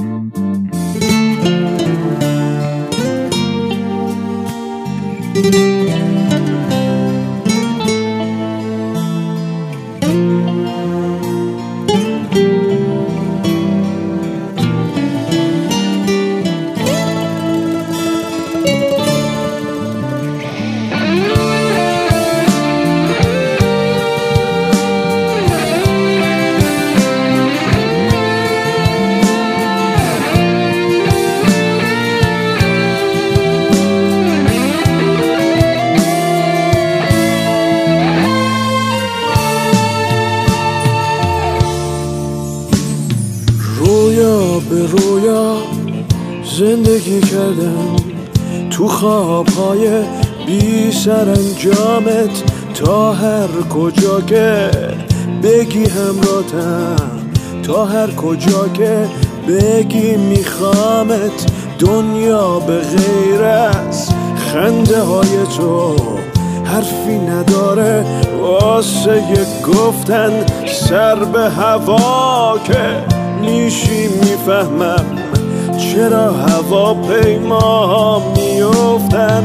به رویا زندگی کردم، تو خوابهای بی سرانجامت، تا هر کجا که بگی همراهتم، تا هر کجا که بگی میخوامت. دنیا به غیر از خنده های تو حرفی نداره واسه گفتن، سر به هوا که میشی میفهمم چرا هواپیما میافتن.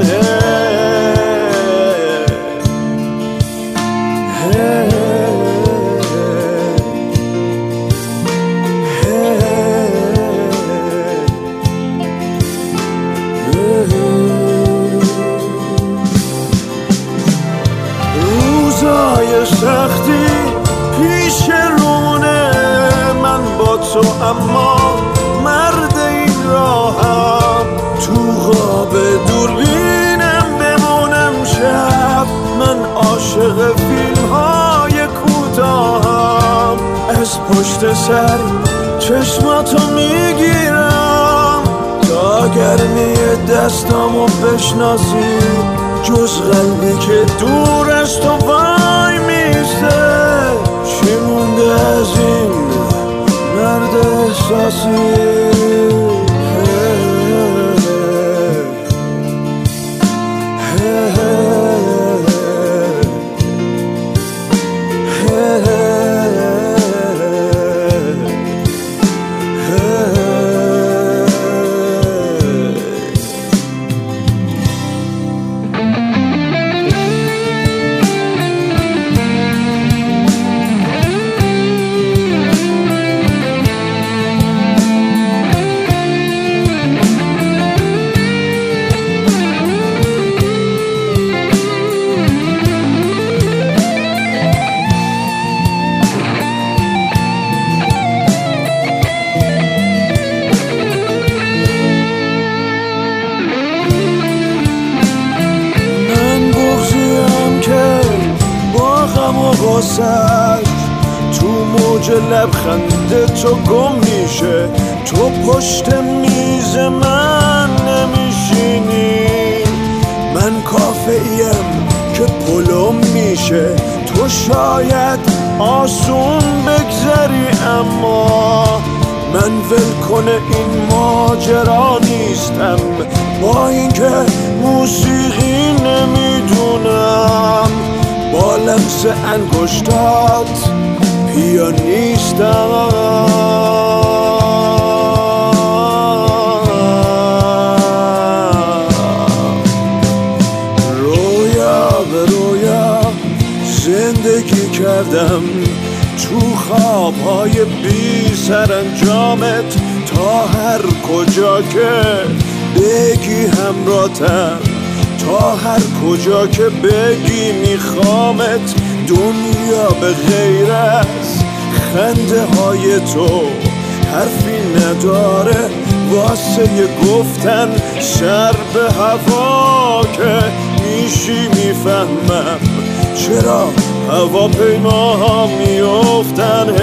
روزای سختی پیش رونه من با تو، اما مرد این راهم. تو خواب دوربینم بمونم شب، من عاشق فیلم های کوتاهم. از پشت سر چشماتو میگیرم تا گرمی دستامو بشناسی، جز قلبی که دور از تو وای میسته. چی مونده از این مرد احساسی؟ تو موج لبخند تو گم میشه، تو پشت میز من نمیشینی. من کافه‌ایم که پلم میشه، تو شاید آسون بگذری، اما من ولکن این ماجرا نیستم. با اینکه موسیقی نمیدونم، با لمس انگشتات پیانیستم. رویا به رویا زندگی کردم، تو خوابهای بی سرانجامت، تا هر کجا که بگی همراهتم، تا هر کجا که بگی میخوامت. دنیا به غیر از خنده های تو حرفی نداره واسه گفتن، سر به هوا که میشی میفهمم چرا هواپیما ها میافتن.